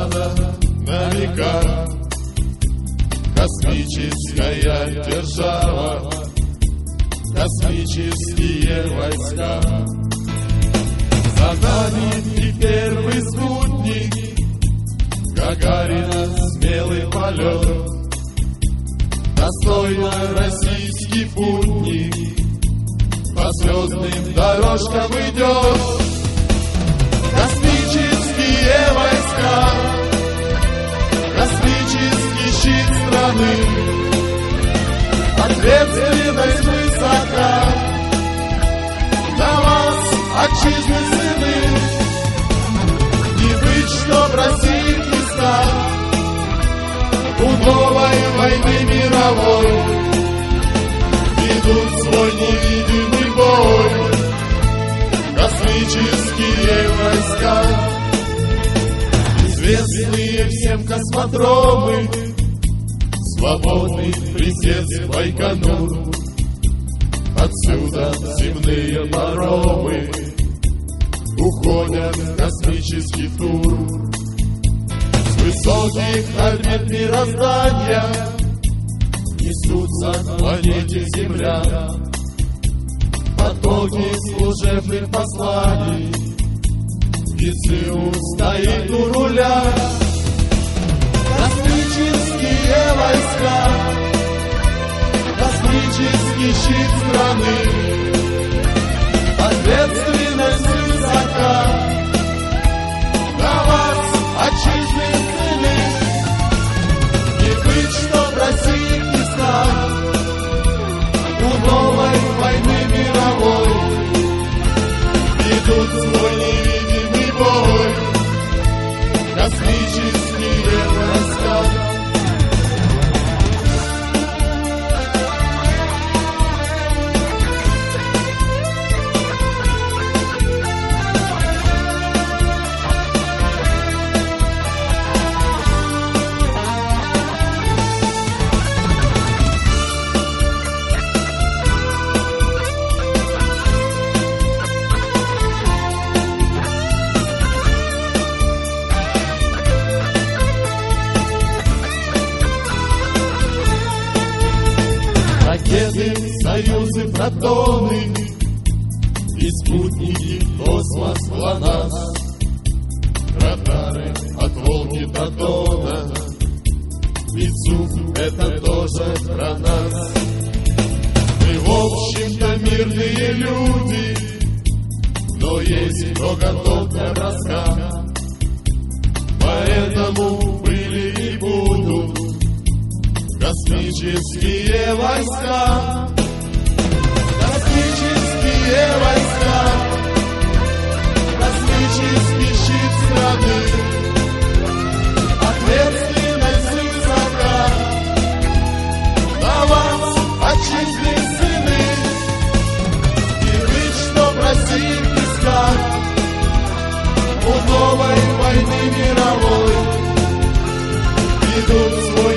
страна на века, космическая держава, космические войска. За нами и первый спутник Гагарина, смелый полет. Достойно российский путник по звездным дорожкам идет. Космические войска, космический щит страны, ответственность высока. На вас, отчизны сыны, не быть, чтоб России близка. У новой войны мировой ведут свой невидимый бой космические войска. Известные всем космодромы, свободный присест Байконур. Отсюда земные паромы уходят в космический тур. С высоких орбит мироздания несутся к планете Земля потоки служебных посланий. ГЦУ стоит у руля. Космические войска, космический щит страны, ответственность высока. На вас, отчизны сыны, не быть, чтоб России близка. У новой войны мировой ведут свой невидимый бой космические войска. Ракеты, союзы, протоны и спутники, космос, ГЛОНАСС. Радары от Волги до Дона, ведь ЗУФ — это тоже про нас. Мы, в общем-то, мирные люди, но есть кто готов для броска. Поэтому были и будут космические войска. Космические войска, космический щит страны, ответственность высока. На вас, отчизны сыны, не быть, чтоб России близка. У новой войны мировой ведут свой